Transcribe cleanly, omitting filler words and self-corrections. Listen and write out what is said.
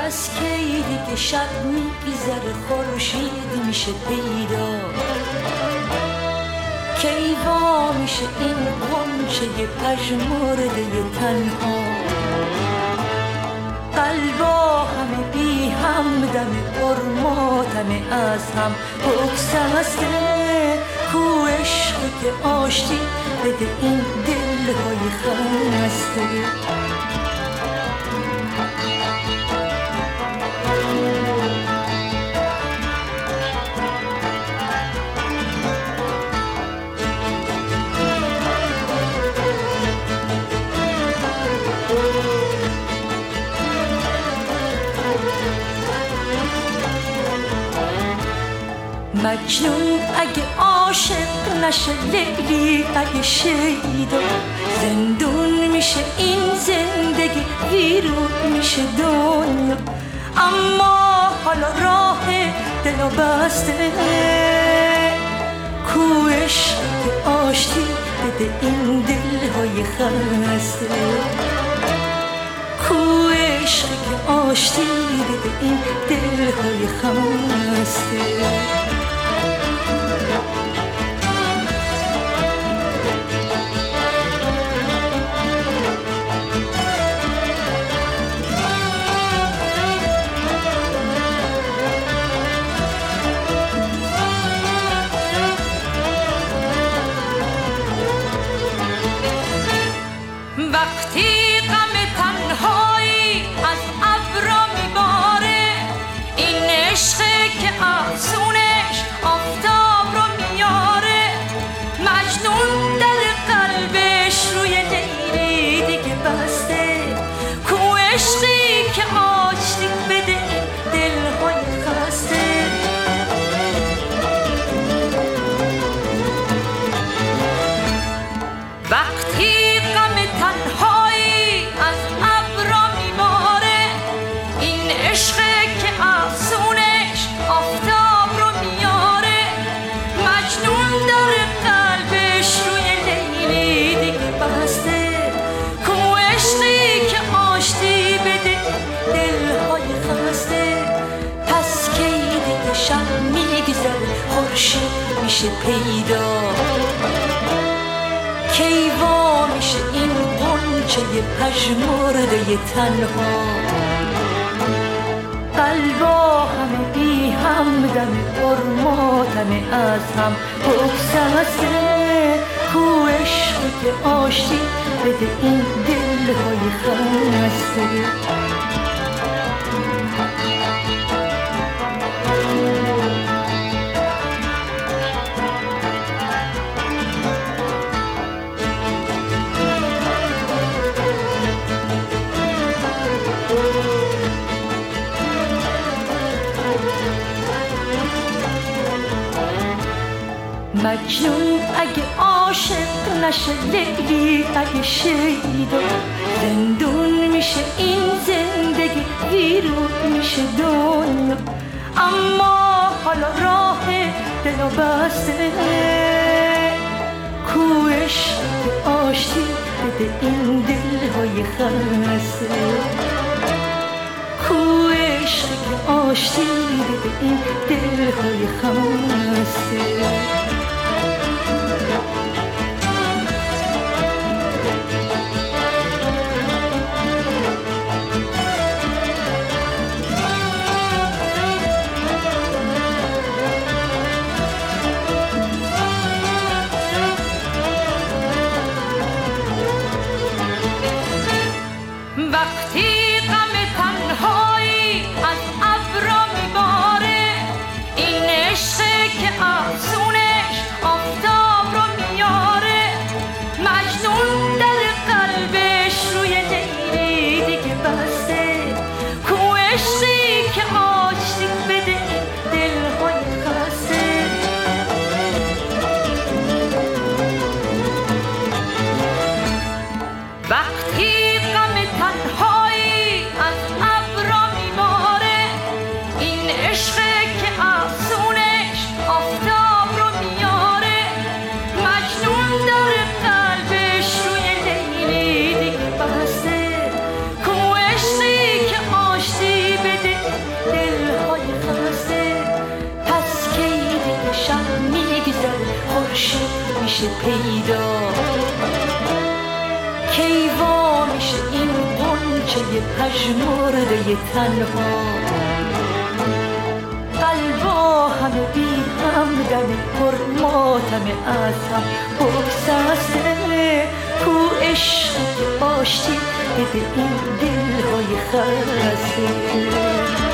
پس کی دیگه شب میگذره خورشید میشه پیدا، کی وا میشه این غنچه پژمرده تنها، قلبا همه بی همدم پرماتمه از هم بگسسته، کو عشقی که آشتی بده این دلهای خسته. مجنون اگه عاشق نشه، لیلی اگه شیدا، زندون میشه این زندگی، ویرون میشه دنیا. اما حالا راه دلو بسته، کو عشق که آشتی بده این دلهای خسته، کو عشق که آشتی بده این دلهای خسته. وقتی غم تنهایی از ابرا میباره، این عشقه که افسونش آفتاب رو میاره، مجنون در قلبش روی لیلی دیگه بسته، کو عشقی که آشتی بده دلهای خسته. وقتی تنهایی از ابرا میباره، این عشقه که افسونش آفتاب رو میاره، مجنون در قلبش روی لیلی دیگه بسته، کو عشقی که آشتی بده دلهای خسته. پس کی دیگه شب میگذره خورشید میشه پیدا، کی وا میشه این غنچه پژمرده تنها، قلبا همه بی همدم پرماتمه از هم بگسسته، کو عشقی که آشتی بده این دلهای خسته. مجنون اگه عاشق نشه، لیلی اگه شیدا، زندون میشه این زندگی، ویرون میشه دنیا. اما حالا راه دلو بسته، کو عشق که آشتی بده این دلهای خسته، کو عشق که آشتی بده این دلهای خسته. وقتی غم تنهایی از ابرا میباره، این عشقه که افسونه میشه پیدا، کی وا میشه این غنچه پژمرده تنها. قلبا همه بی همدم پر ماتم از هم بگسسته، تو عشق که آشتی بده این دلهای خسته.